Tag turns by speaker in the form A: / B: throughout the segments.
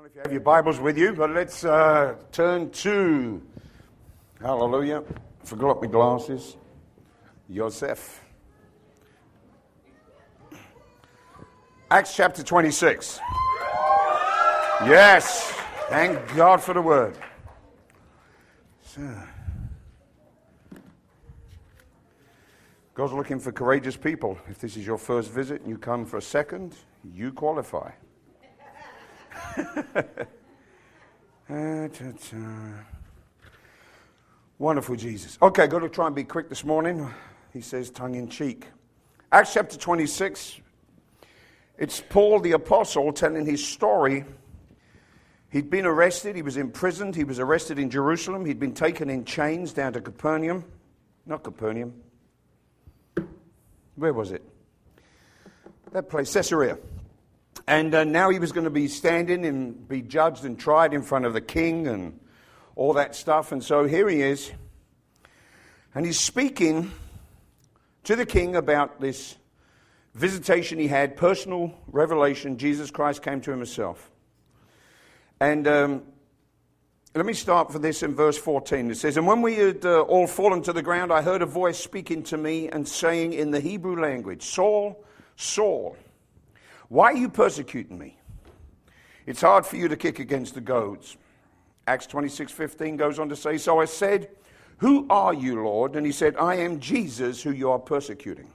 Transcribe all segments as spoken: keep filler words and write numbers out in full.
A: If you have your Bibles with you, but let's uh, turn to, hallelujah, forgot my glasses, Joseph. Acts chapter twenty-six. Yes, thank God for the word. So, God's looking for courageous people. If this is your first visit and you come for a second, you qualify. Wonderful Jesus. Okay, got to try and be quick this morning. He says tongue in cheek. Acts chapter twenty-six. It's Paul the apostle telling his story. He'd been arrested. He was imprisoned. He was arrested in Jerusalem. He'd been taken in chains down to Capernaum. Not Capernaum. Where was it? That place, Caesarea. And uh, now he was going to be standing and be judged and tried in front of the king and all that stuff. And so here he is. And he's speaking to the king about this visitation he had, personal revelation. Jesus Christ came to him himself. And um, let me start for this in verse fourteen. It says, "And when we had uh, all fallen to the ground, I heard a voice speaking to me and saying in the Hebrew language, 'Saul, Saul, why are you persecuting me? It's hard for you to kick against the goads.' Acts twenty-six fifteen goes on to say, 'So I said, who are you, Lord?' And he said, 'I am Jesus who you are persecuting.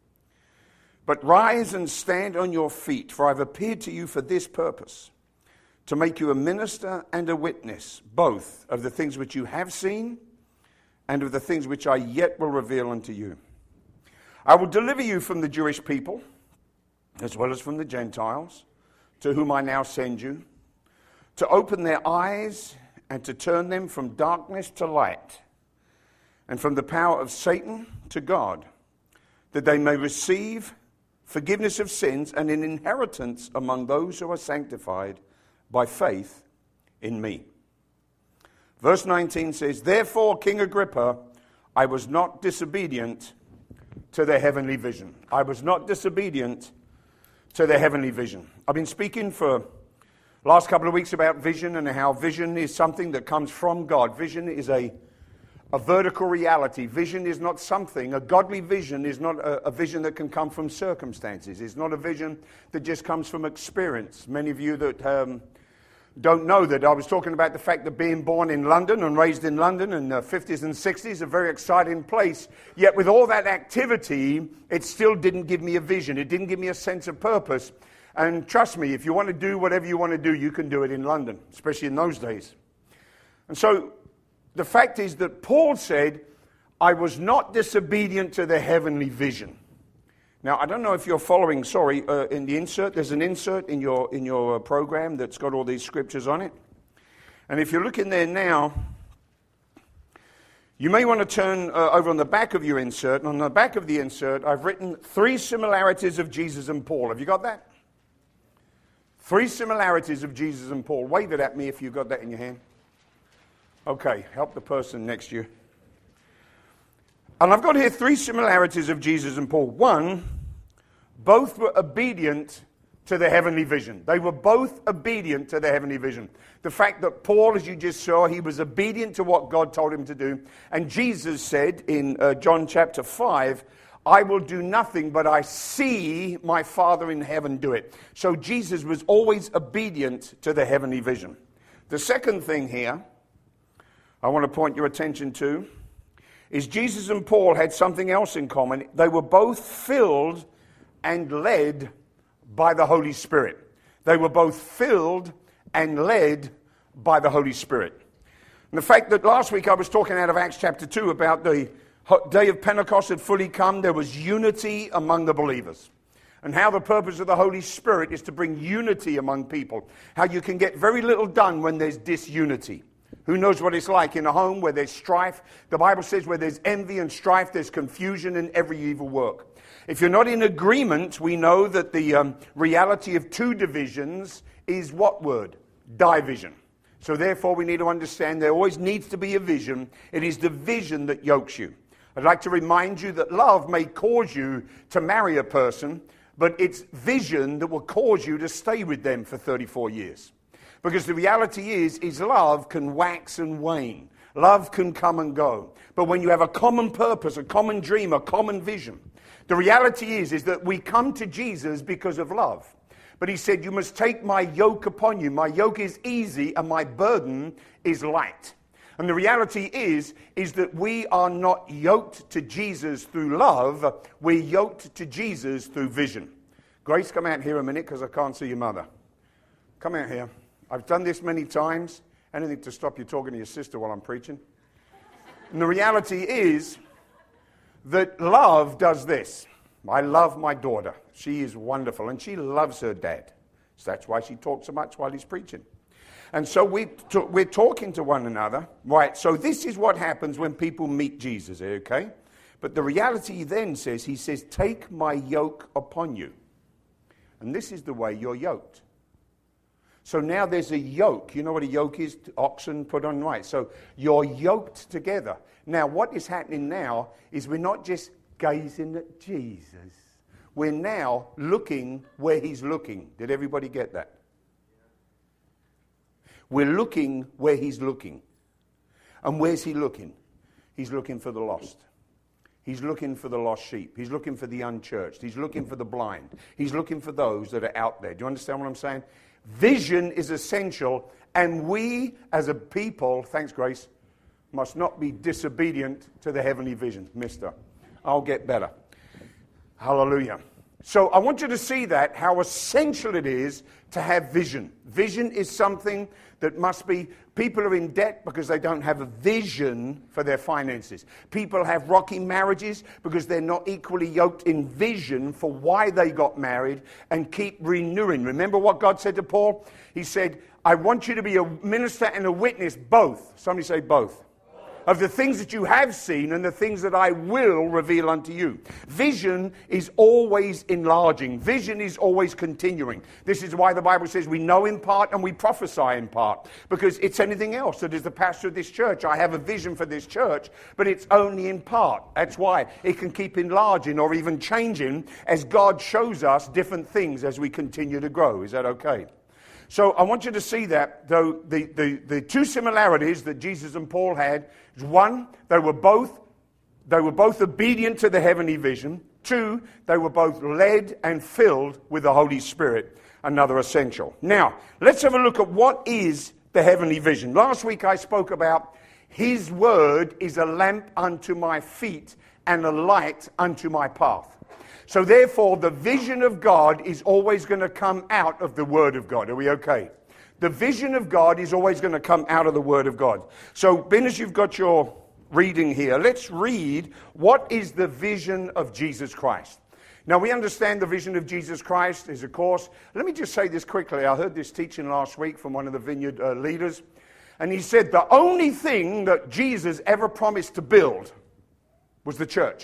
A: But rise and stand on your feet, for I've appeared to you for this purpose, to make you a minister and a witness, both of the things which you have seen and of the things which I yet will reveal unto you. I will deliver you from the Jewish people, as well as from the Gentiles, to whom I now send you, to open their eyes and to turn them from darkness to light, and from the power of Satan to God, that they may receive forgiveness of sins and an inheritance among those who are sanctified by faith in me.' Verse nineteen says, 'Therefore, King Agrippa, I was not disobedient to their heavenly vision.'" I was not disobedient to their heavenly vision. I've been speaking for last couple of weeks about vision and how vision is something that comes from God. Vision is a, a vertical reality. Vision is not something, a godly vision is not a, a vision that can come from circumstances. It's not a vision that just comes from experience. Many of you that um, don't know that I was talking about the fact that being born in London and raised in London in the fifties and sixties, a very exciting place. Yet with all that activity, it still didn't give me a vision. It didn't give me a sense of purpose. And trust me, if you want to do whatever you want to do, you can do it in London, especially in those days. And so the fact is that Paul said, I was not disobedient to the heavenly vision. Now, I don't know if you're following, sorry, uh, in the insert, there's an insert in your in your uh, program that's got all these scriptures on it. And if you look in there now, you may want to turn uh, over on the back of your insert. And on the back of the insert, I've written three similarities of Jesus and Paul. Have you got that? Three similarities of Jesus and Paul. Wave it at me if you've got that in your hand. Okay, help the person next to you. And I've got here three similarities of Jesus and Paul. One, both were obedient to the heavenly vision. They were both obedient to the heavenly vision. The fact that Paul, as you just saw, he was obedient to what God told him to do. And Jesus said in uh, John chapter five, I will do nothing, but I see my Father in heaven do it. So Jesus was always obedient to the heavenly vision. The second thing here I want to point your attention to is Jesus and Paul had something else in common. They were both filled and led by the Holy Spirit. They were both filled and led by the Holy Spirit. And the fact that last week I was talking out of Acts chapter two about the day of Pentecost had fully come, there was unity among the believers. And how the purpose of the Holy Spirit is to bring unity among people. How you can get very little done when there's disunity. Who knows what it's like in a home where there's strife? The Bible says where there's envy and strife, there's confusion and every evil work. If you're not in agreement, we know that the um, reality of two divisions is what word? Division. So therefore we need to understand there always needs to be a vision. It is the vision that yokes you. I'd like to remind you that love may cause you to marry a person, but it's vision that will cause you to stay with them for thirty-four years. Because the reality is, is love can wax and wane. Love can come and go. But when you have a common purpose, a common dream, a common vision, the reality is, is that we come to Jesus because of love. But he said, you must take my yoke upon you. My yoke is easy and my burden is light. And the reality is, is that we are not yoked to Jesus through love. We're yoked to Jesus through vision. Grace, come out here a minute because I can't see your mother. Come out here. I've done this many times. Anything to stop you talking to your sister while I'm preaching. And the reality is that love does this. I love my daughter. She is wonderful, and she loves her dad. So that's why she talks so much while he's preaching. And so we t- we're talking to one another. Right, so this is what happens when people meet Jesus, okay? But the reality then says, he says, take my yoke upon you. And this is the way you're yoked. So now there's a yoke. You know what a yoke is? Oxen put on, right. So you're yoked together. Now what is happening now is we're not just gazing at Jesus. We're now looking where he's looking. Did everybody get that? We're looking where he's looking. And where's he looking? He's looking for the lost. He's looking for the lost sheep. He's looking for the unchurched. He's looking for the blind. He's looking for those that are out there. Do you understand what I'm saying? Vision is essential, and we as a people, thanks Grace, must not be disobedient to the heavenly vision. Mister, I'll get better. Hallelujah. So I want you to see that, how essential it is to have vision. Vision is something that must be, people are in debt because they don't have a vision for their finances. People have rocky marriages because they're not equally yoked in vision for why they got married and keep renewing. Remember what God said to Paul? He said, I want you to be a minister and a witness both. Somebody say both. Of the things that you have seen and the things that I will reveal unto you. Vision is always enlarging. Vision is always continuing. This is why the Bible says we know in part and we prophesy in part. Because it's anything else that is the pastor of this church. I have a vision for this church, but it's only in part. That's why it can keep enlarging or even changing as God shows us different things as we continue to grow. Is that okay? So I want you to see that, though the, the, the two similarities that Jesus and Paul had is one, they were both they were both obedient to the heavenly vision. Two, they were both led and filled with the Holy Spirit, another essential. Now, let's have a look at what is the heavenly vision. Last week I spoke about his word is a lamp unto my feet and a light unto my path. So therefore, the vision of God is always going to come out of the Word of God. Are we okay? The vision of God is always going to come out of the Word of God. So, Ben, as you've got your reading here, let's read what is the vision of Jesus Christ. Now, we understand the vision of Jesus Christ is, of course, let me just say this quickly. I heard this teaching last week from one of the Vineyard uh, leaders, and he said the only thing that Jesus ever promised to build was the church.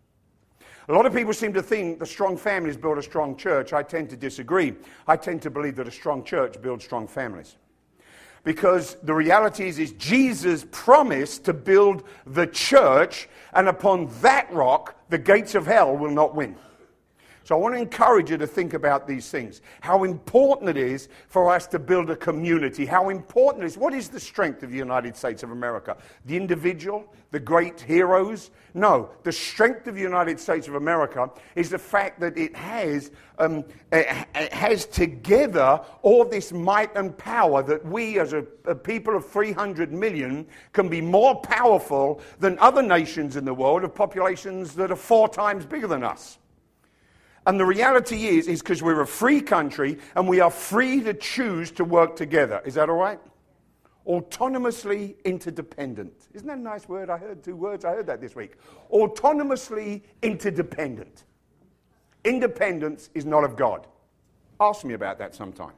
A: A lot of people seem to think the strong families build a strong church. I tend to disagree. I tend to believe that a strong church builds strong families. Because the reality is, is Jesus promised to build the church, and upon that rock, the gates of hell will not win. So I want to encourage you to think about these things. How important it is for us to build a community. How important it is. What is the strength of the United States of America? The individual? The great heroes? No. The strength of the United States of America is the fact that it has, um, it has together all this might and power that we as a, a people of three hundred million can be more powerful than other nations in the world of populations that are four times bigger than us. And the reality is, is because we're a free country and we are free to choose to work together. Is that all right? Autonomously interdependent. Isn't that a nice word? I heard two words. I heard that this week. Autonomously interdependent. Independence is not of God. Ask me about that sometime.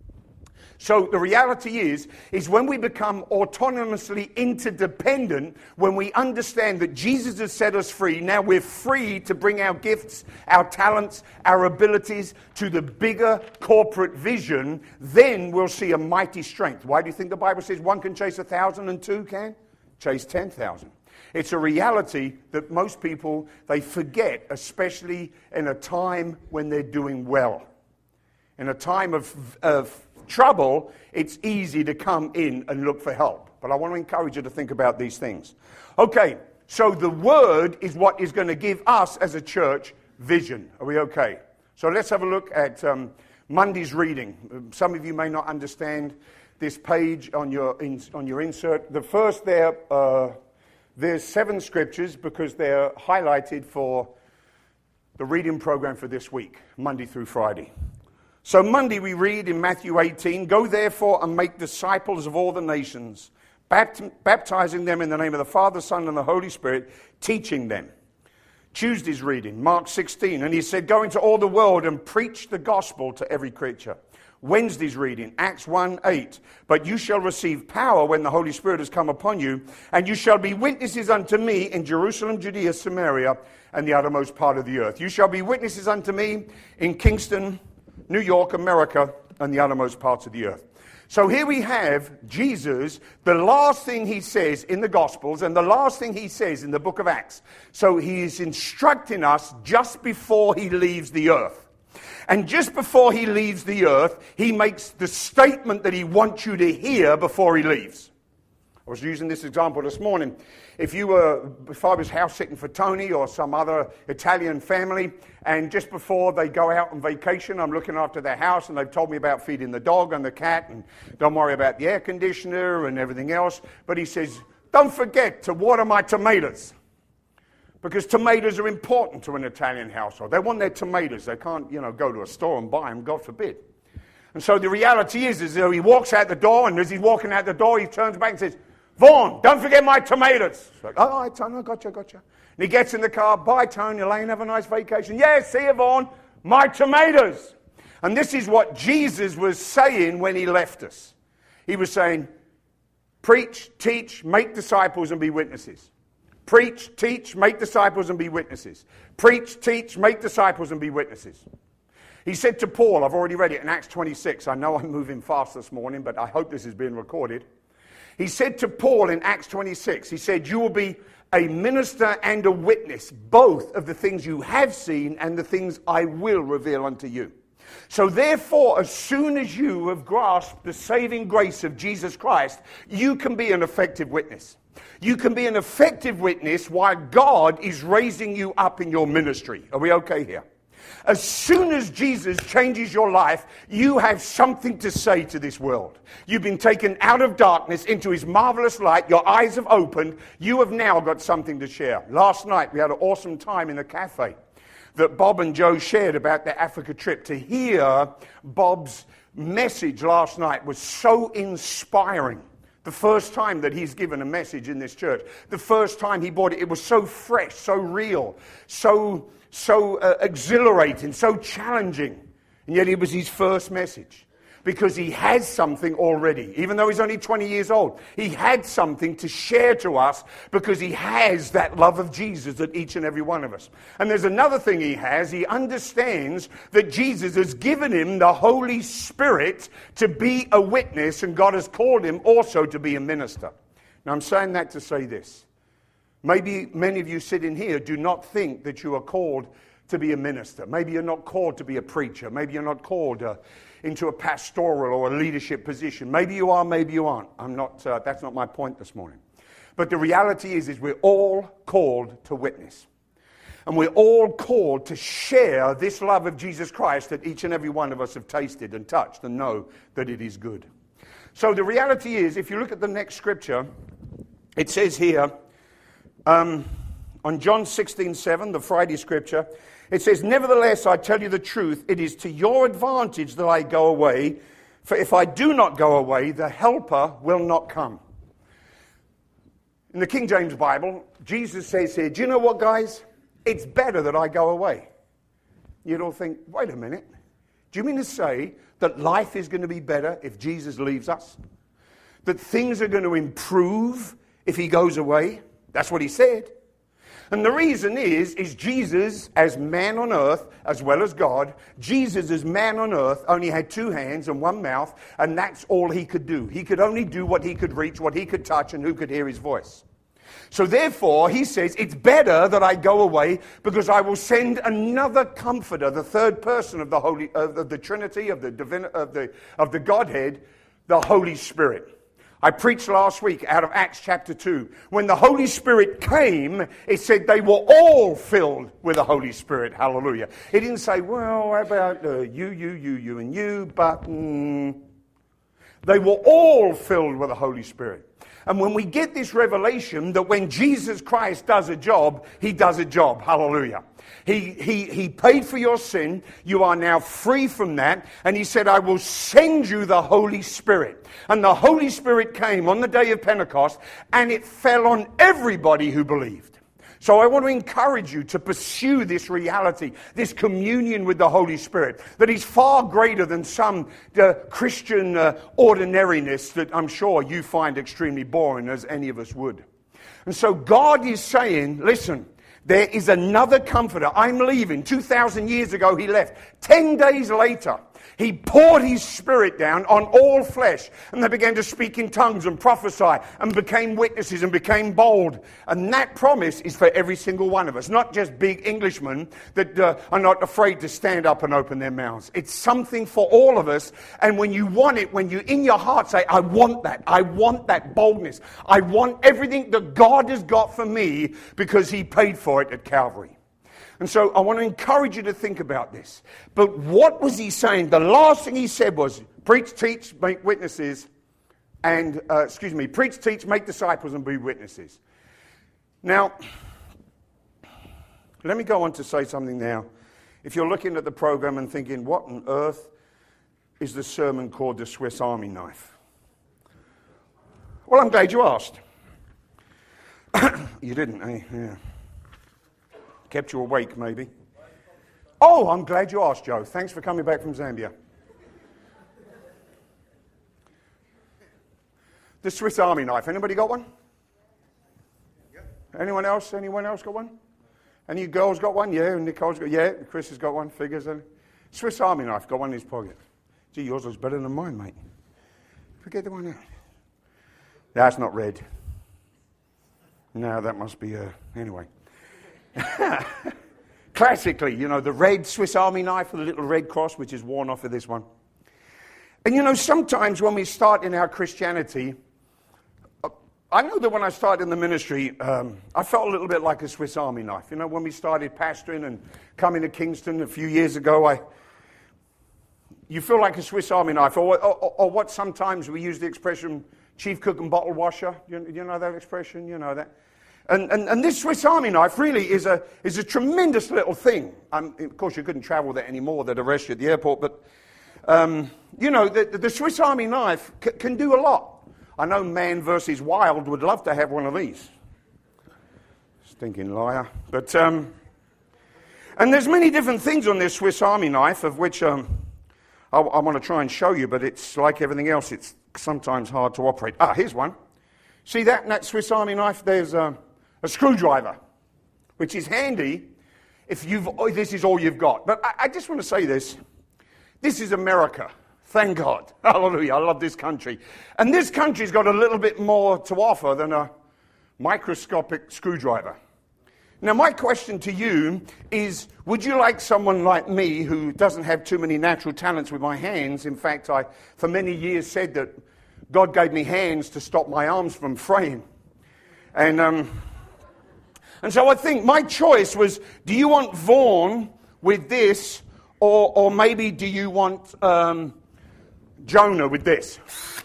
A: So the reality is, is when we become autonomously interdependent, when we understand that Jesus has set us free, now we're free to bring our gifts, our talents, our abilities to the bigger corporate vision, then we'll see a mighty strength. Why do you think the Bible says one can chase a thousand and two can chase ten thousand? It's a reality that most people, they forget, especially in a time when they're doing well. In a time of, of trouble, it's easy to come in and look for help. But I want to encourage you to think about these things. Okay, so the Word is what is going to give us as a church vision. Are we okay? So let's have a look at um, Monday's reading. Some of you may not understand this page on your in, on your insert. The first there, uh, there's seven scriptures because they're highlighted for the reading program for this week, Monday through Friday. So Monday we read in Matthew eighteen, "Go therefore and make disciples of all the nations, bapt- baptizing them in the name of the Father, Son, and the Holy Spirit, teaching them." Tuesday's reading, Mark sixteen, "And he said, go into all the world and preach the gospel to every creature." Wednesday's reading, Acts one eight, "But you shall receive power when the Holy Spirit has come upon you, and you shall be witnesses unto me in Jerusalem, Judea, Samaria, and the uttermost part of the earth." You shall be witnesses unto me in Kingston, New York, America, and the uttermost parts of the earth. So here we have Jesus, the last thing he says in the Gospels and the last thing he says in the book of Acts. So he is instructing us just before he leaves the earth. And just before he leaves the earth, he makes the statement that he wants you to hear before he leaves. I was using this example this morning. If you were, if I was house sitting for Tony or some other Italian family, and just before they go out on vacation, I'm looking after their house, and they've told me about feeding the dog and the cat, and don't worry about the air conditioner and everything else. But he says, don't forget to water my tomatoes. Because tomatoes are important to an Italian household. They want their tomatoes. They can't, you know, go to a store and buy them, God forbid. And so the reality is, is that he walks out the door, and as he's walking out the door, he turns back and says, Vaughn, don't forget my tomatoes. It's like, oh, all right, Tony, I gotcha, gotcha. And he gets in the car, bye, Tony, Elaine, have a nice vacation. Yeah, see you, Vaughn, my tomatoes. And this is what Jesus was saying when he left us. He was saying, preach, teach, make disciples, and be witnesses. Preach, teach, make disciples, and be witnesses. Preach, teach, make disciples, and be witnesses. He said to Paul, I've already read it in Acts twenty-six. I know I'm moving fast this morning, but I hope this is being recorded. He said to Paul in Acts twenty-six, he said, you will be a minister and a witness, both of the things you have seen and the things I will reveal unto you. So therefore, as soon as you have grasped the saving grace of Jesus Christ, you can be an effective witness. You can be an effective witness while God is raising you up in your ministry. Are we okay here? As soon as Jesus changes your life, you have something to say to this world. You've been taken out of darkness into his marvelous light. Your eyes have opened. You have now got something to share. Last night, we had an awesome time in the cafe that Bob and Joe shared about their Africa trip. To hear Bob's message last night was so inspiring. The first time that he's given a message in this church, the first time he brought it, it was so fresh, so real, so so uh, exhilarating, so challenging. And yet it was his first message because he has something already. Even though he's only twenty years old, he had something to share to us because he has that love of Jesus that each and every one of us. And there's another thing he has. He understands that Jesus has given him the Holy Spirit to be a witness, and God has called him also to be a minister. Now I'm saying that to say this. Maybe many of you sitting here do not think that you are called to be a minister. Maybe you're not called to be a preacher. Maybe you're not called uh, into a pastoral or a leadership position. Maybe you are, maybe you aren't. I'm not. Uh, that's not my point this morning. But the reality is, is we're all called to witness. And we're all called to share this love of Jesus Christ that each and every one of us have tasted and touched and know that it is good. So the reality is, if you look at the next scripture, it says here, Um, on John sixteen seven, the Friday scripture, it says, nevertheless, I tell you the truth, it is to your advantage that I go away, for if I do not go away, the Helper will not come. In the King James Bible, Jesus says here, do you know what, guys? It's better that I go away. You'd all think, wait a minute. Do you mean to say that life is going to be better if Jesus leaves us? That things are going to improve if he goes away? That's what he said. And the reason is, is Jesus as man on earth, as well as God, Jesus as man on earth only had two hands and one mouth, and that's all he could do. He could only do what he could reach, what he could touch, and who could hear his voice. So therefore, he says, it's better that I go away because I will send another comforter, the third person of the Holy, of the Trinity, of the, divine, of the, of the Godhead, the Holy Spirit. I preached last week out of Acts chapter two. When the Holy Spirit came, it said they were all filled with the Holy Spirit. Hallelujah. It didn't say, well, how about uh, you, you, you, you, and you, but mm. They were all filled with the Holy Spirit. And when we get this revelation that when Jesus Christ does a job, he does a job. Hallelujah. He, he, he paid for your sin. You are now free from that. And he said, I will send you the Holy Spirit. And the Holy Spirit came on the day of Pentecost, and it fell on everybody who believed. So I want to encourage you to pursue this reality, this communion with the Holy Spirit, that is far greater than some uh, Christian uh, ordinariness that I'm sure you find extremely boring, as any of us would. And so God is saying, listen, there is another comforter. I'm leaving. two thousand years ago he left. Ten days later, he poured his Spirit down on all flesh, and they began to speak in tongues and prophesy and became witnesses and became bold. And that promise is for every single one of us, not just big Englishmen that uh, are not afraid to stand up and open their mouths. It's something for all of us, and when you want it, when you in your heart say, I want that, I want that boldness, I want everything that God has got for me because he paid for it at Calvary. And so I want to encourage you to think about this. But what was he saying? The last thing he said was, preach, teach, make witnesses, and, uh, excuse me, preach, teach, make disciples, and be witnesses. Now, let me go on to say something now. If you're looking at the program and thinking, what on earth is the sermon called the Swiss Army Knife? Well, I'm glad you asked. You didn't, eh? Yeah. Kept you awake, maybe. Oh, I'm glad you asked, Joe. Thanks for coming back from Zambia. The Swiss Army knife. Anybody got one? Anyone else? Anyone else got one? Any girls got one? Yeah, Nicole's got. Yeah, Chris has got one. Figures. Swiss Army knife. Got one in his pocket. Gee, yours looks better than mine, mate. Forget the one out. That's not red. No, that must be. Uh, anyway. Classically, you know, the red Swiss Army knife with a little red cross, which is worn off of this one. And you know, sometimes when we start in our Christianity, I know that when I started in the ministry, um, I felt a little bit like a Swiss Army knife. You know, when we started pastoring and coming to Kingston a few years ago, I, you feel like a Swiss Army knife, or, or, or what sometimes we use the expression, chief cook and bottle washer. You, you know that expression? You know that. And, and, and this Swiss Army knife really is a is a tremendous little thing. Um, of course, you couldn't travel there anymore. They'd arrest you at the airport. But, um, you know, the, the Swiss Army knife c- can do a lot. I know Man versus Wild would love to have one of these. Stinking liar. But, um, and there's many different things on this Swiss Army knife, of which um, I, I want to try and show you, but it's like everything else. It's sometimes hard to operate. Ah, here's one. See that, that Swiss Army knife? There's... Uh, A screwdriver, which is handy if you've, oh, this is all you've got. But I, I just want to say this. This is America. Thank God. Hallelujah. I love this country. And this country's got a little bit more to offer than a microscopic screwdriver. Now, my question to you is, would you like someone like me who doesn't have too many natural talents with my hands? In fact, I, for many years, said that God gave me hands to stop my arms from fraying. And... um. And so I think my choice was, do you want Vaughan with this, or or maybe do you want um, Jonah with this?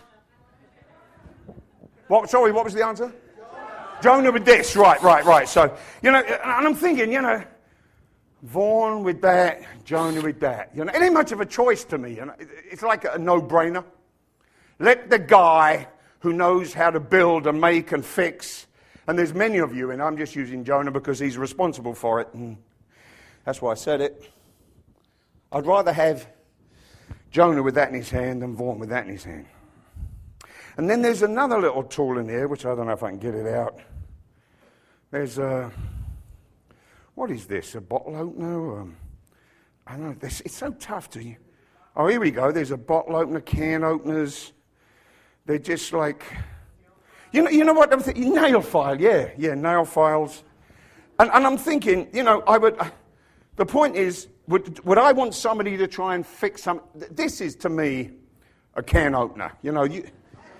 A: What? Sorry, what was the answer? Jonah with this. Right, right, right. So, you know, and I'm thinking, you know, Vaughan with that, Jonah with that. You know, it ain't much of a choice to me. You know, it's like a no-brainer. Let the guy who knows how to build and make and fix. And there's many of you, and I'm just using Jonah because he's responsible for it. And that's why I said it. I'd rather have Jonah with that in his hand than Vaughan with that in his hand. And then there's another little tool in here, which I don't know if I can get it out. There's a... What is this? A bottle opener? Um, I don't know. This, it's so tough to you. Oh, here we go. There's a bottle opener, can openers. They're just like... You know, you know what I'm thinking? Nail file, yeah, yeah, nail files. And, and I'm thinking, you know, I would. The point is, would, would I want somebody to try and fix some? This is to me a can opener. You know, you.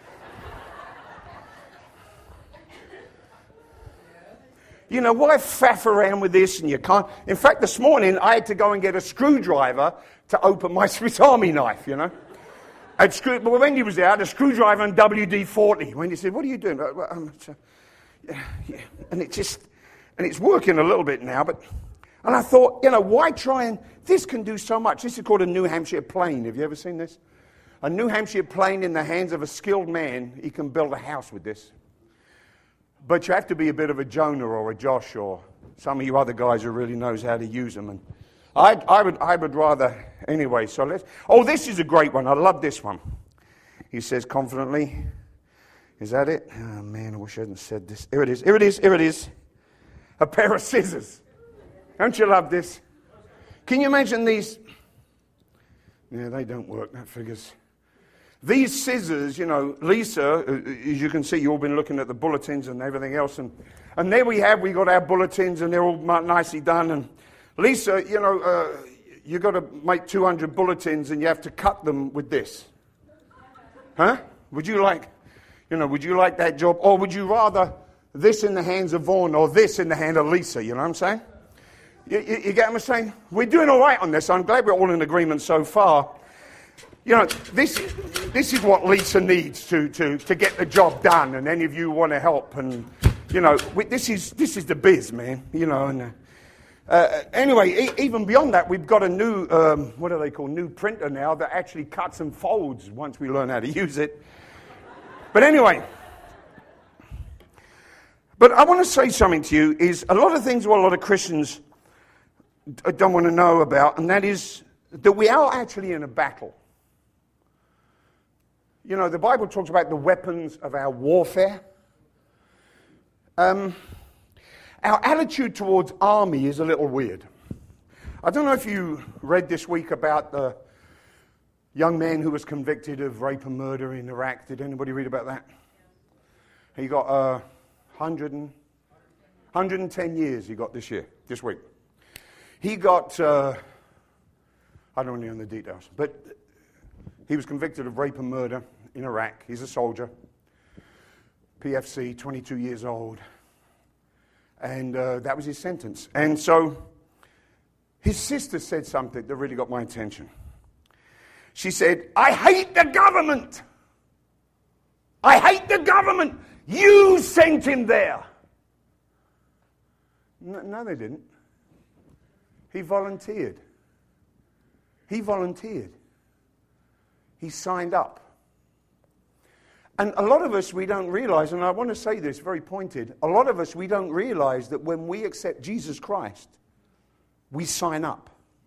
A: You know, why faff around with this and you can't? In fact, this morning I had to go and get a screwdriver to open my Swiss Army knife, you know. I'd screw, but when he was out, a screwdriver and W D forty. When he said, what are you doing? Well, um, so, yeah, yeah. And it just, and it's working a little bit now, but, and I thought, you know, why try and, this can do so much. This is called a New Hampshire plane. Have you ever seen this? A New Hampshire plane in the hands of a skilled man, he can build a house with this. But you have to be a bit of a Jonah or a Josh or some of you other guys who really knows how to use them. And I, I would, I would rather anyway. So let's. Oh, this is a great one. I love this one. He says confidently. Is that it? Oh man, I wish I hadn't said this. Here it is. Here it is. Here it is. A pair of scissors. Don't you love this? Can you imagine these? Yeah, they don't work. That figures. These scissors, you know, Lisa, as you can see, you've all been looking at the bulletins and everything else. And, and there we have, we got our bulletins and they're all nicely done. And Lisa, you know, uh, you've got to make two hundred bulletins and you have to cut them with this. Huh? Would you like, you know, would you like that job? Or would you rather this in the hands of Vaughan or this in the hand of Lisa? You know what I'm saying? You, you, you get what I'm saying? We're doing all right on this. I'm glad we're all in agreement so far. You know, this this is what Lisa needs to, to, to get the job done, and any of you want to help, and you know, we, this is this is the biz, man. You know, and uh, uh, anyway, e- even beyond that, we've got a new um, what do they call new printer now that actually cuts and folds once we learn how to use it. But anyway, but I want to say something to you. Is a lot of things what a lot of Christians don't want to know about, and that is that we are actually in a battle. You know, the Bible talks about the weapons of our warfare. Um, our attitude towards army is a little weird. I don't know if you read this week about the young man who was convicted of rape and murder in Iraq. Did anybody read about that? He got uh, one hundred, one hundred ten years he got this year, this week. He got, uh, I don't know the details, but he was convicted of rape and murder in Iraq. He's a soldier, P F C, twenty-two years old. And uh, that was his sentence. And so his sister said something that really got my attention. She said, I hate the government. I hate the government. You sent him there. No, no they didn't. He volunteered. He volunteered. He signed up. And a lot of us, we don't realize, and I want to say this very pointed, a lot of us, we don't realize that when we accept Jesus Christ, we sign up.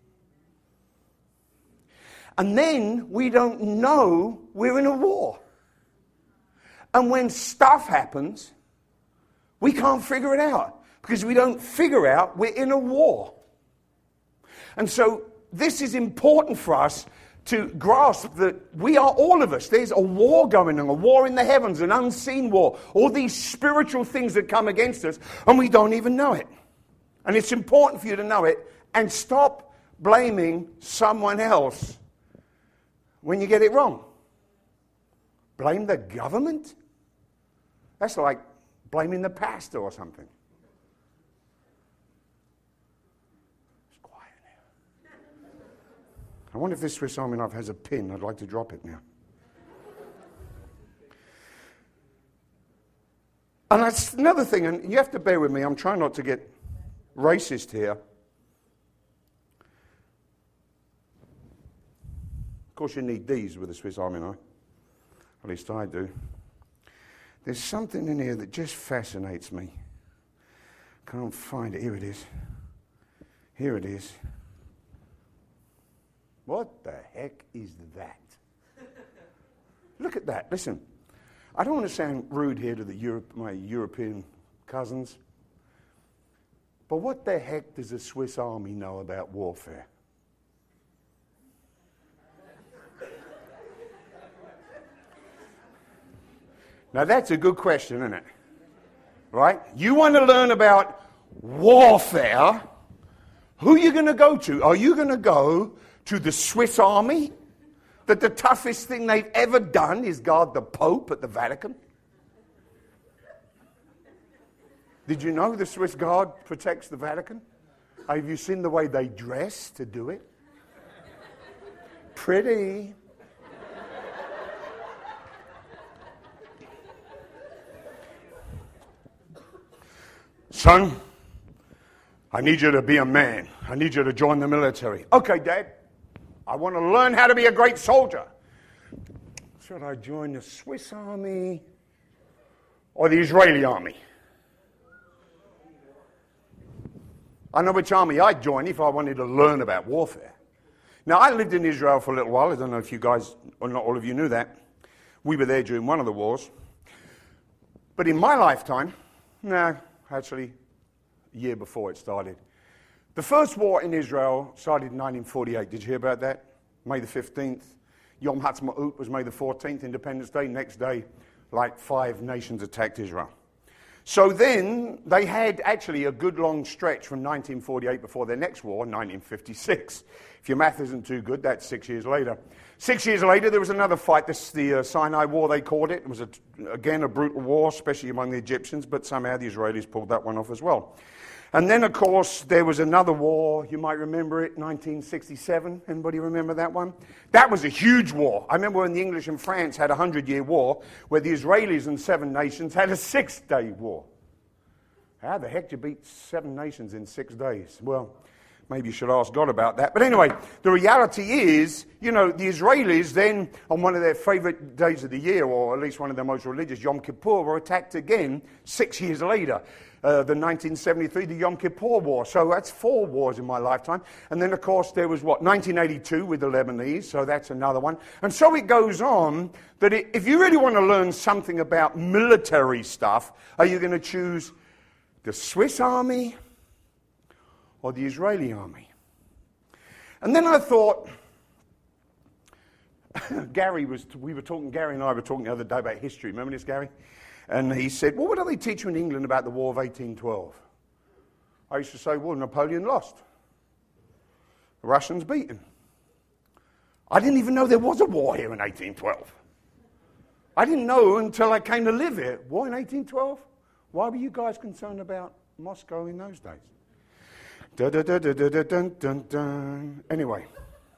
A: And then we don't know we're in a war. And when stuff happens, we can't figure it out because we don't figure out we're in a war. And so this is important for us to grasp that we are all of us. There's a war going on, a war in the heavens, an unseen war, all these spiritual things that come against us, and we don't even know it. And it's important for you to know it and stop blaming someone else when you get it wrong. Blame the government? That's like blaming the pastor or something. I wonder if this Swiss Army knife has a pin. I'd like to drop it now. And that's another thing, and you have to bear with me. I'm trying not to get racist here. Of course, you need these with a Swiss Army knife. At least I do. There's something in here that just fascinates me. Can't find it. Here it is. Here it is. What the heck is that? Look at that. Listen, I don't want to sound rude here to the Europe, my European cousins, but what the heck does the Swiss Army know about warfare? Now that's a good question, isn't it? Right? You want to learn about warfare. Who are you going to go to? Are you going to go to the Swiss Army? That the toughest thing they've ever done is guard the Pope at the Vatican? Did you know the Swiss Guard protects the Vatican? Have you seen the way they dress to do it? Pretty. Son, I need you to be a man. I need you to join the military. Okay, Dad. I want to learn how to be a great soldier. Should I join the Swiss Army or the Israeli Army? I know which army I'd join if I wanted to learn about warfare. Now, I lived in Israel for a little while. I don't know if you guys, or not all of you knew that. We were there during one of the wars. But in my lifetime, no, actually, a year before it started, the first war in Israel started in nineteen forty-eight. Did you hear about that? May the fifteenth. Yom Ha'atzmaut was May the fourteenth, Independence Day. Next day, like five nations attacked Israel. So then they had actually a good long stretch from nineteen forty-eight before their next war, nineteen fifty-six. If your math isn't too good, that's six years later. Six years later, there was another fight, this, the uh, Sinai War, they called it. It was, a, again, a brutal war, especially among the Egyptians, but somehow the Israelis pulled that one off as well. And then, of course, there was another war. You might remember it, nineteen sixty-seven. Anybody remember that one? That was a huge war. I remember when the English and France had a hundred-year war, where the Israelis and seven nations had a six-day war. How the heck do you beat seven nations in six days? Well, maybe you should ask God about that. But anyway, the reality is, you know, the Israelis then, on one of their favorite days of the year, or at least one of their most religious, Yom Kippur, were attacked again six years later. Uh, the nineteen seventy-three, the Yom Kippur War. So that's four wars in my lifetime. And then, of course, there was, what, nineteen eighty-two with the Lebanese, so that's another one. And so it goes on that it, if you really want to learn something about military stuff, are you going to choose the Swiss Army or the Israeli Army? And then I thought, Gary was, we were talking, Gary and I were talking the other day about history. Remember this, Gary? And he said, well, what do they teach you in England about the War of eighteen twelve? I used to say, well, Napoleon lost. The Russians beaten. I didn't even know there was a war here in eighteen twelve. I didn't know until I came to live here. War in eighteen twelve? Why were you guys concerned about Moscow in those days? Da da da da da da dun dun dun. Anyway.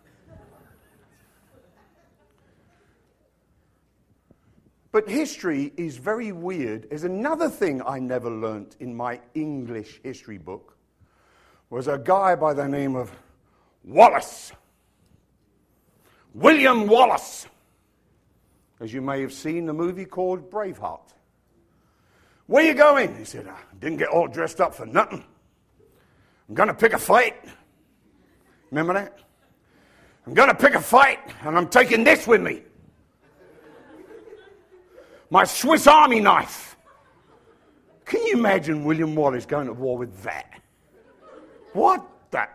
A: But history is very weird. There's another thing I never learnt in my English history book. Was a guy by the name of Wallace. William Wallace. As you may have seen, the movie called Braveheart. Where you going? He said, I didn't get all dressed up for nothing. I'm going to pick a fight. Remember that? I'm going to pick a fight, and I'm taking this with me. My Swiss Army knife. Can you imagine William Wallace going to war with that? What the?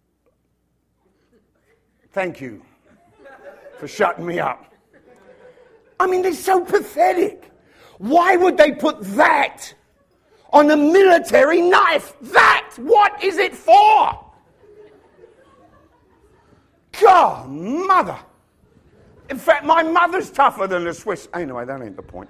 A: Thank you for shutting me up. I mean, they're so pathetic. Why would they put that on a military knife? That! What is it for? God, mother. In fact, my mother's tougher than the Swiss. Anyway, that ain't the point.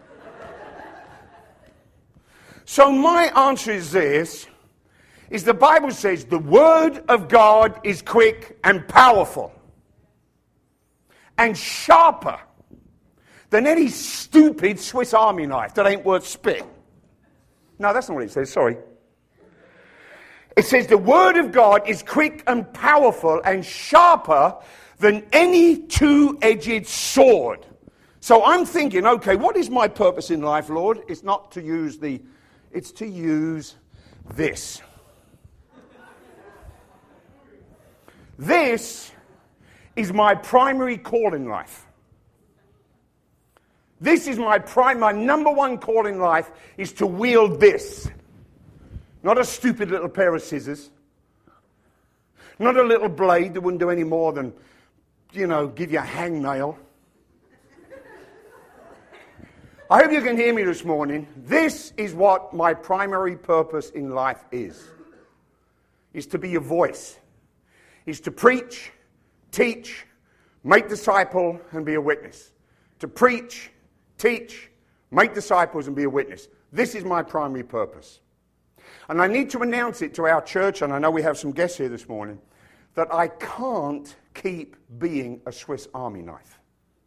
A: So my answer is this, is the Bible says the Word of God is quick and powerful and sharper than any stupid Swiss Army knife that ain't worth spit. No, that's not what it says, sorry. It says the Word of God is quick and powerful and sharper than any two-edged sword. So I'm thinking, okay, what is my purpose in life, Lord? It's not to use the, it's to use this. This is my primary call in life. This is my prime, my number one call in life is to wield this. Not a stupid little pair of scissors. Not a little blade that wouldn't do any more than, you know, give you a hangnail. I hope you can hear me this morning. This is what my primary purpose in life is. Is to be a voice. Is to preach, teach, make disciple, and be a witness. To preach, teach, make disciples, and be a witness. This is my primary purpose. And I need to announce it to our church, and I know we have some guests here this morning, that I can't keep being a Swiss Army knife.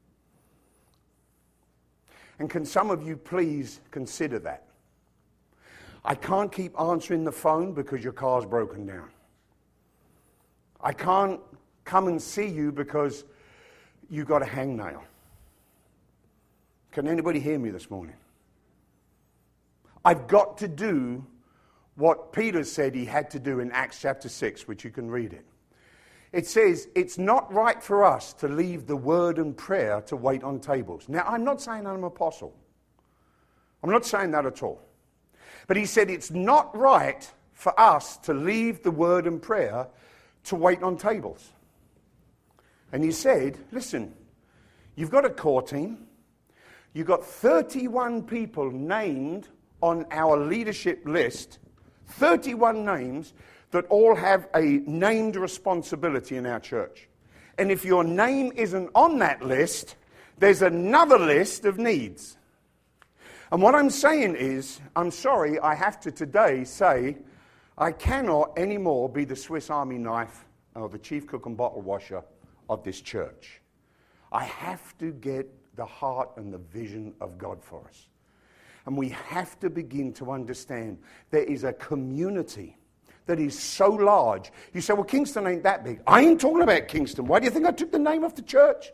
A: And can some of you please consider that? I can't keep answering the phone because your car's broken down. I can't come and see you because you got a hangnail. Can anybody hear me this morning? I've got to do what Peter said he had to do in Acts chapter six, which you can read it. It says, it's not right for us to leave the word and prayer to wait on tables. Now, I'm not saying I'm an apostle. I'm not saying that at all. But he said it's not right for us to leave the word and prayer to wait on tables. And he said, listen, you've got a core team. You've got thirty-one people named on our leadership list, thirty-one names that all have a named responsibility in our church. And if your name isn't on that list, there's another list of needs. And what I'm saying is, I'm sorry, I have to today say, I cannot anymore be the Swiss Army knife or the chief cook and bottle washer of this church. I have to get the heart and the vision of God for us. And we have to begin to understand there is a community that is so large. You say, well, Kingston ain't that big. I ain't talking about Kingston. Why do you think I took the name of the church?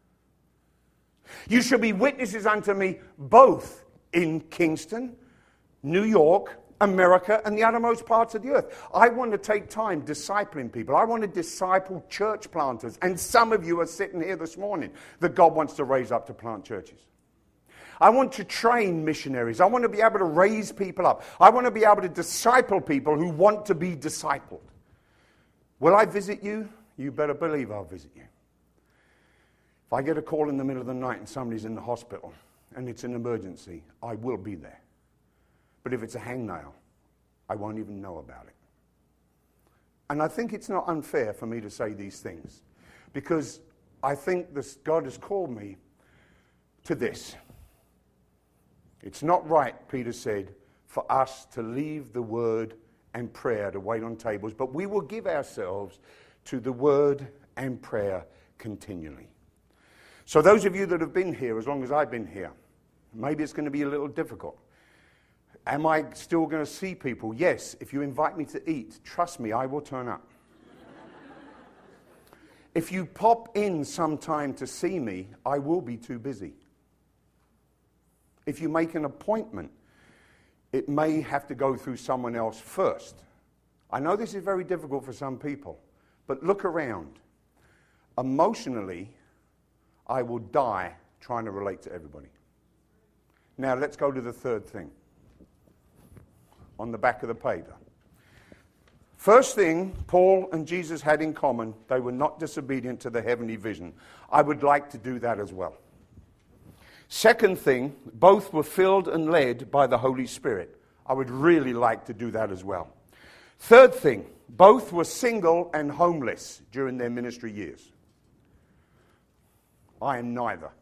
A: You shall be witnesses unto me both in Kingston, New York, America, and the uttermost parts of the earth. I want to take time discipling people. I want to disciple church planters. And some of you are sitting here this morning that God wants to raise up to plant churches. I want to train missionaries. I want to be able to raise people up. I want to be able to disciple people who want to be discipled. Will I visit you? You better believe I'll visit you. If I get a call in the middle of the night and somebody's in the hospital and it's an emergency, I will be there. But if it's a hangnail, I won't even know about it. And I think it's not unfair for me to say these things because I think this, God has called me to this. It's not right, Peter said, for us to leave the word and prayer to wait on tables, but we will give ourselves to the word and prayer continually. So those of you that have been here as long as I've been here, maybe it's going to be a little difficult. Am I still going to see people? Yes, if you invite me to eat, trust me, I will turn up. If you pop in sometime to see me, I will be too busy. If you make an appointment, it may have to go through someone else first. I know this is very difficult for some people, but look around. Emotionally, I will die trying to relate to everybody. Now, let's go to the third thing on the back of the paper. First thing Paul and Jesus had in common, they were not disobedient to the heavenly vision. I would like to do that as well. Second thing, both were filled and led by the Holy Spirit. I would really like to do that as well. Third thing, both were single and homeless during their ministry years. I am neither.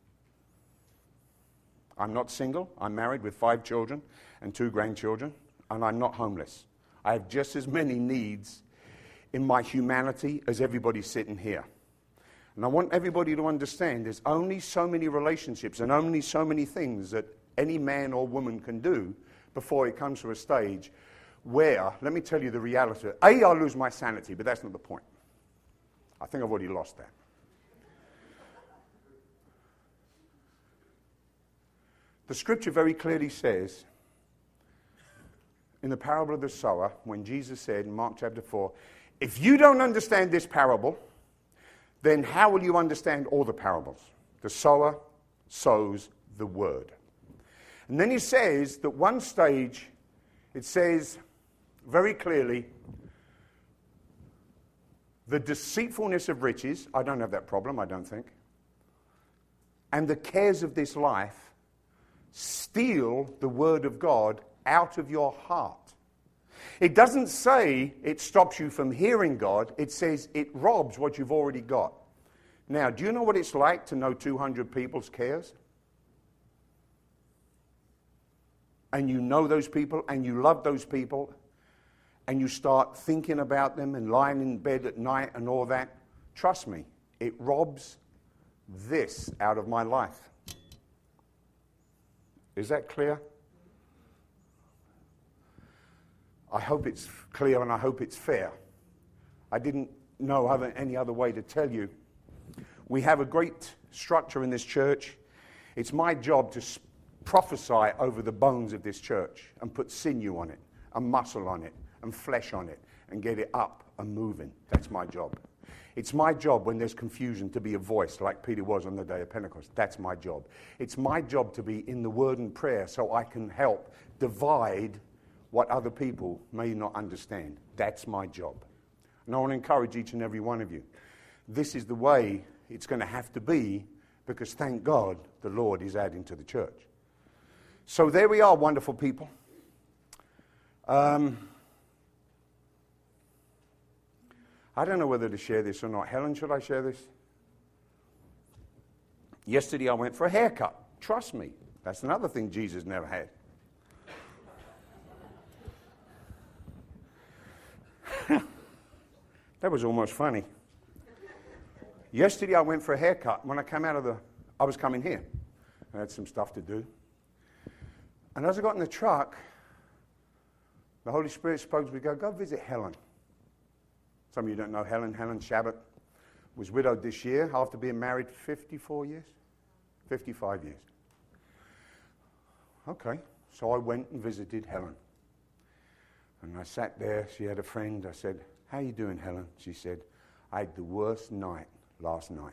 A: I'm not single. I'm married with five children and two grandchildren, and I'm not homeless. I have just as many needs in my humanity as everybody sitting here. And I want everybody to understand there's only so many relationships and only so many things that any man or woman can do before it comes to a stage where, let me tell you the reality. A, I'll lose my sanity, but that's not the point. I think I've already lost that. The scripture very clearly says, in the parable of the sower, when Jesus said in Mark chapter four, if you don't understand this parable, then how will you understand all the parables? The sower sows the word. And then he says that one stage, it says very clearly, the deceitfulness of riches, I don't have that problem, I don't think, and the cares of this life steal the word of God out of your heart. It doesn't say it stops you from hearing God. It says it robs what you've already got. Now, do you know what it's like to know two hundred people's cares? And you know those people, and you love those people, and you start thinking about them and lying in bed at night and all that. Trust me, it robs this out of my life. Is that clear? I hope it's clear and I hope it's fair. I didn't know other, any other way to tell you. We have a great structure in this church. It's my job to prophesy over the bones of this church and put sinew on it, and muscle on it, and flesh on it, and get it up and moving. That's my job. It's my job when there's confusion to be a voice like Peter was on the day of Pentecost. That's my job. It's my job to be in the word and prayer so I can help divide what other people may not understand. That's my job. And I want to encourage each and every one of you. This is the way it's going to have to be, because thank God the Lord is adding to the church. So there we are, wonderful people. Um, I don't know whether to share this or not. Helen, should I share this? Yesterday I went for a haircut. Trust me, that's another thing Jesus never had. That was almost funny. Yesterday I went for a haircut. When I came out of the, I was coming here. I had some stuff to do. And as I got in the truck, the Holy Spirit spoke to me, go, go visit Helen. Some of you don't know Helen. Helen Shabbat was widowed this year after being married fifty-four years, fifty-five years. Okay, so I went and visited Helen. And I sat there. She had a friend. I said, how you doing, Helen? She said, I had the worst night last night.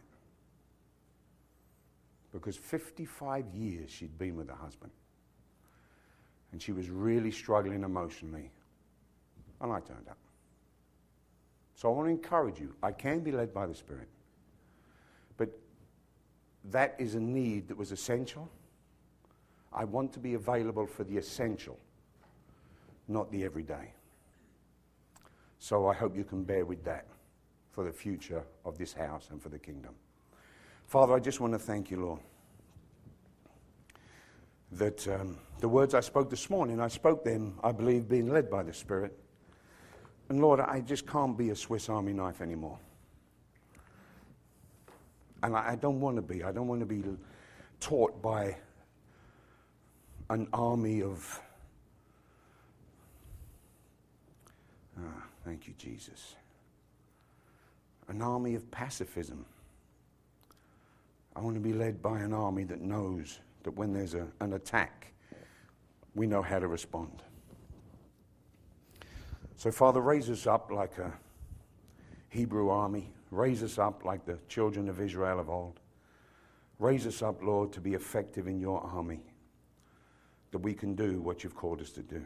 A: Because fifty-five years she'd been with her husband. And she was really struggling emotionally. And I turned up. So I want to encourage you. I can be led by the Spirit. But that is a need that was essential. I want to be available for the essential, not the everyday. So I hope you can bear with that for the future of this house and for the kingdom. Father, I just want to thank you, Lord, that um, the words I spoke this morning, I spoke them, I believe, being led by the Spirit. And Lord, I just can't be a Swiss Army knife anymore. And I, I don't want to be. I don't want to be taught by an army of... Ah, thank you, Jesus. An army of pacifism. I want to be led by an army that knows that when there's a, an attack, we know how to respond. So, Father, raise us up like a Hebrew army. Raise us up like the children of Israel of old. Raise us up, Lord, to be effective in your army, that we can do what you've called us to do.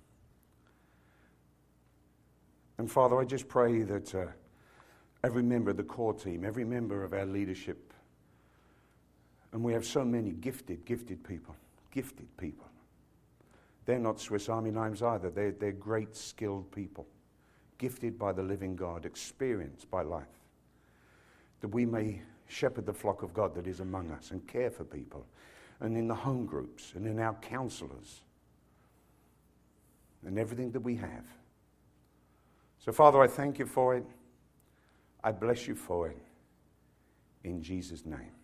A: And, Father, I just pray that uh, every member of the core team, every member of our leadership, and we have so many gifted, gifted people, gifted people. They're not Swiss Army knives either. They're, they're great, skilled people, gifted by the living God, experienced by life, that we may shepherd the flock of God that is among us and care for people, and in the home groups and in our counselors and everything that we have. So, Father, I thank you for it. I bless you for it. In Jesus' name.